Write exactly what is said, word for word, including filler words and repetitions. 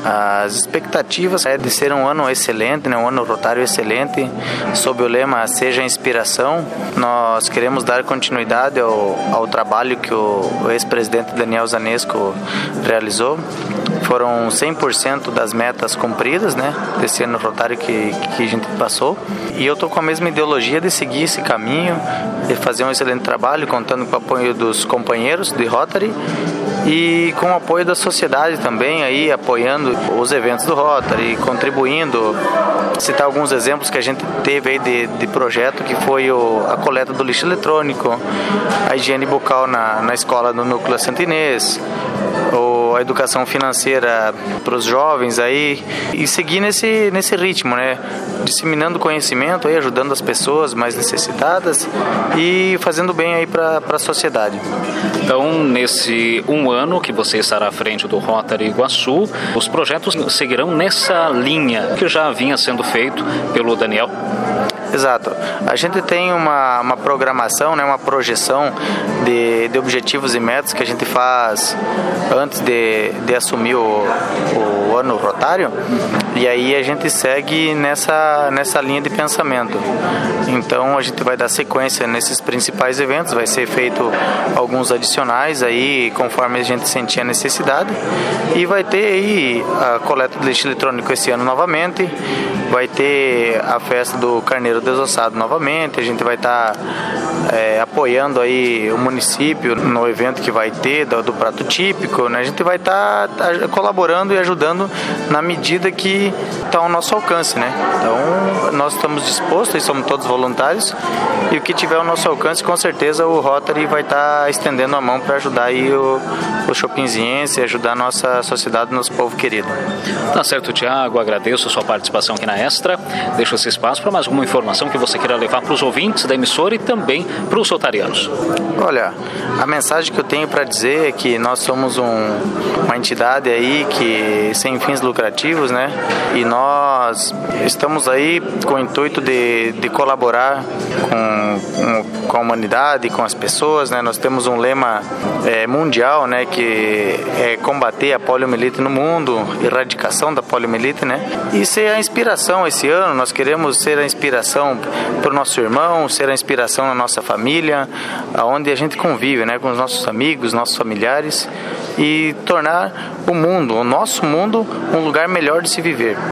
As expectativas é de ser um ano excelente, né? Um ano rotário excelente, sob o lema Seja Inspiração. Nós queremos dar continuidade ao, ao trabalho que o, o ex-presidente Daniel Zanesco realizou. Foram cem por cento das metas cumpridas, né, desse ano rotário que, que a gente passou. E eu estou com a mesma ideologia de seguir esse caminho, de fazer um excelente trabalho, contando com o apoio dos companheiros de Rotary e com o apoio da sociedade também, aí, apoiando os eventos do Rotary, contribuindo. Citar alguns exemplos que a gente teve aí de, de projeto, que foi o, a coleta do lixo eletrônico, a higiene bucal na, na escola do Núcleo Santo Inês, a educação financeira para os jovens aí, e seguir nesse, nesse ritmo, né? Disseminando conhecimento, aí, ajudando as pessoas mais necessitadas e fazendo bem aí para a sociedade. Então, nesse um ano que você estará à frente do Rotary Iguaçu, os projetos seguirão nessa linha que já vinha sendo feito pelo Daniel? Exato. A gente tem uma, uma programação, né, uma projeção de, de objetivos e metas que a gente faz antes de, de assumir o, o ano rotário, e aí a gente segue nessa, nessa linha de pensamento. Então a gente vai dar sequência nesses principais eventos, vai ser feito alguns adicionais aí conforme a gente sentir a necessidade, e vai ter aí a coleta de lixo eletrônico esse ano novamente, vai ter a festa do Carneiro Desossado novamente, a gente vai estar tá, é, apoiando aí o município no evento que vai ter do, do prato típico, né? A gente vai estar tá colaborando e ajudando na medida que está ao nosso alcance, né? Então nós estamos dispostos e somos todos voluntários, e o que tiver ao nosso alcance, com certeza o Rotary vai estar tá estendendo a mão para ajudar aí o, o Chopinziense, ajudar a nossa sociedade, nosso povo querido. Tá certo, Tiago, agradeço a sua participação aqui na Extra. Deixo esse espaço para mais alguma informação que você queira levar para os ouvintes da emissora e também para os rotarianos. Olha, a mensagem que eu tenho para dizer é que nós somos um, uma entidade aí que sem fins lucrativos, né? E nós estamos aí com o intuito de, de colaborar com, com a humanidade, com as pessoas, né? Nós temos um lema é, mundial, né? Que é combater a poliomielite no mundo, erradicação da poliomielite, né? E ser a inspiração esse ano, nós queremos ser a inspiração para o nosso irmão, ser a inspiração na nossa família, onde a gente convive, né, com os nossos amigos, nossos familiares, e tornar o mundo, o nosso mundo, um lugar melhor de se viver.